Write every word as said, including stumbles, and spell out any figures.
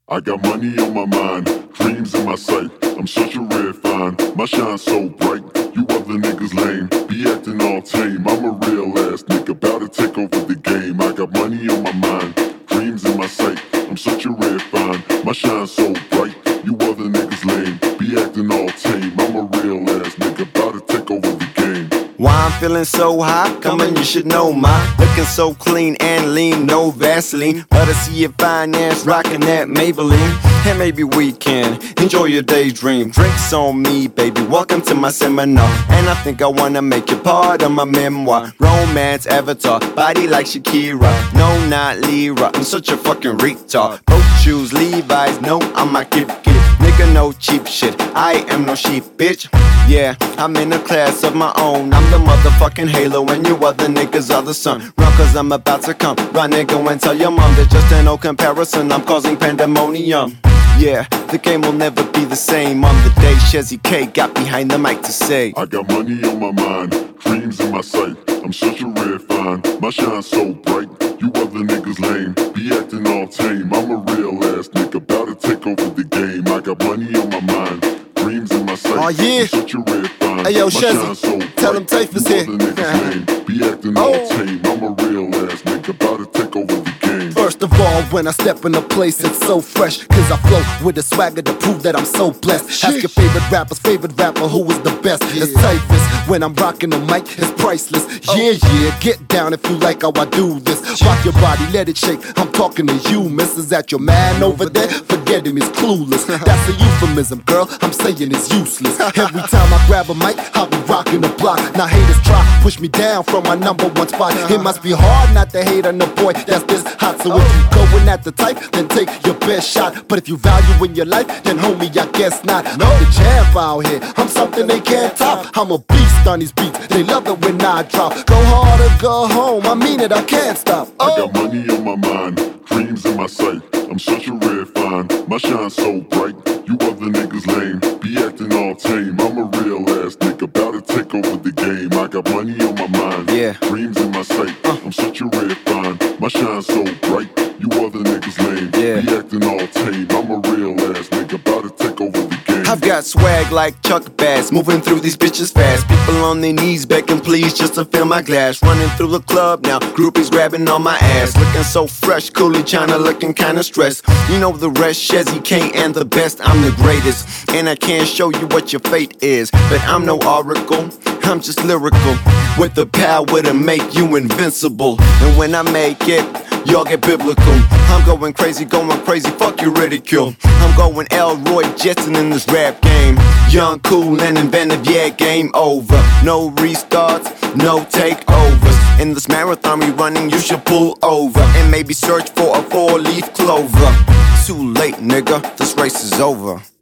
I got money on my mind, dreams in my sight. I'm such a red fine, my shine so bright. You other niggas lame, be acting all tame. I'm a real ass nigga, about to take over the game. I got money on my mind, dreams in my sight. I'm such a red fine, my shine so bright. You other niggas lame, be acting all tame. I'm a real ass nigga, about to take over the game. Why I'm feeling so hot? Come on, you should know my looking so clean and lean, no Vaseline. But I see your fine ass rocking that Maybelline. And maybe we can enjoy your daydream. Drinks on me, baby, welcome to my seminar. And I think I wanna make you part of my memoir. Romance avatar, body like Shakira. No, not Lyra, I'm such a fucking retard. Both shoes, Levi's, no, I'm a kid, kid. Nigga, no cheap shit, I am no sheep, bitch. Yeah, I'm in a class of my own. I'm the motherfucking halo and you other niggas are the sun. Run cause I'm about to come. Run nigga and tell your mom there's just no comparison. I'm causing pandemonium. Yeah, the game will never be the same. On the day Shezzy K got behind the mic to say, I got money on my mind, dreams in my sight. I'm such a red fine, my shine so bright. You other niggas lame, be acting all tame. I'm a real ass nigga, about to take over the game. I got money on my mind, dreams in my sight. Oh yeah, I'm such a red fine, hey yo my Shezzy, shine so bright. tell them Tafe is you here. Other niggas lame, be acting all Oh. tame. I'm a real ass nigga, about to take over the game. First of all, when I step in a place, it's so fresh. Cause I flow with a swagger to prove that I'm so blessed. Ask your favorite rapper's favorite rapper who is the best. It's Typhus. When I'm rocking the mic, it's priceless. Yeah, yeah, get down if you like how I do this. Rock your body, let it shake. I'm talking to you, missus. At your man over there, forget him, he's clueless. That's a euphemism, girl. I'm saying it's useless. Every time I grab a mic, I'll be rocking the block. Now haters try push me down from my number one spot. It must be hard not to hate on the boy that's this hot. So if you going at the type, then take your best shot. But if you value in your life, then homie, I guess not. I'm the champ out here, I'm something they can't top. I'm a beast on these beats, they love it when I drop. Go hard or go home, I mean it, I can't stop. I got money on my mind, dreams in my sight. I'm such a red fine, my shine so bright. You other niggas lame, be acting all tame. I'm a real ass nigga, about to take over the game. I got money on my mind, Yeah. dreams in my sight. I'm such a red fine, my shine so bright. You other niggas lame, Yeah. be acting all tame. I'm a real ass nigga, about to take over the game. I've got swag like Chuck Bass, moving through these bitches fast. People on their knees begging please just to fill my glass. Running through the club now, groupies grabbing on my ass. Looking so fresh, Cooley China looking kinda stressed. You know the rest, Shezzy K and the best, I'm the greatest. And I can't show you what your fate is, but I'm no oracle, I'm just lyrical. With the power to make you invincible. And when I make it, y'all get biblical. I'm going crazy, going crazy, fuck your ridicule. I'm going Elroy Jetson in this rap game. Young, cool, and inventive, yeah, game over. No restarts, no takeovers. In this marathon we running, you should pull over. And maybe search for a four-leaf clover. Too late, nigga, this race is over.